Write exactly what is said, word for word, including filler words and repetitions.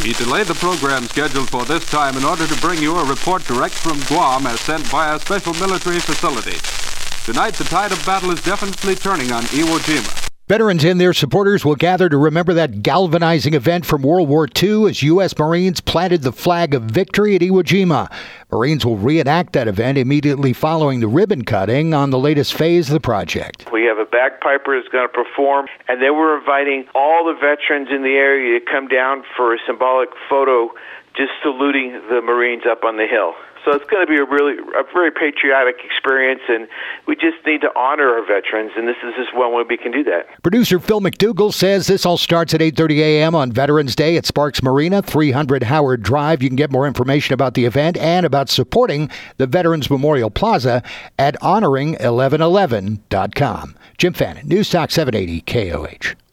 He delayed the program scheduled for this time in order to bring you a report direct from Guam as sent by a special military facility. Tonight, the tide of battle is definitely turning on Iwo Jima. Veterans and their supporters will gather to remember that galvanizing event from World War Two as U S Marines planted the flag of victory at Iwo Jima. Marines will reenact that event immediately following the ribbon cutting on the latest phase of the project. We have a bagpiper who's going to perform, and then we're inviting all the veterans in the area to come down for a symbolic photo just saluting the Marines up on the hill. So it's going to be a really, a very patriotic experience, and we just need to honor our veterans, and this is just one way we can do that. Producer Phil McDougall says this all starts at eight thirty a.m. on Veterans Day at Sparks Marina, three hundred Howard Drive. You can get more information about the event and about supporting the Veterans Memorial Plaza at honoring eleven eleven dot com. Jim Fannin, News Talk seven eighty K O H.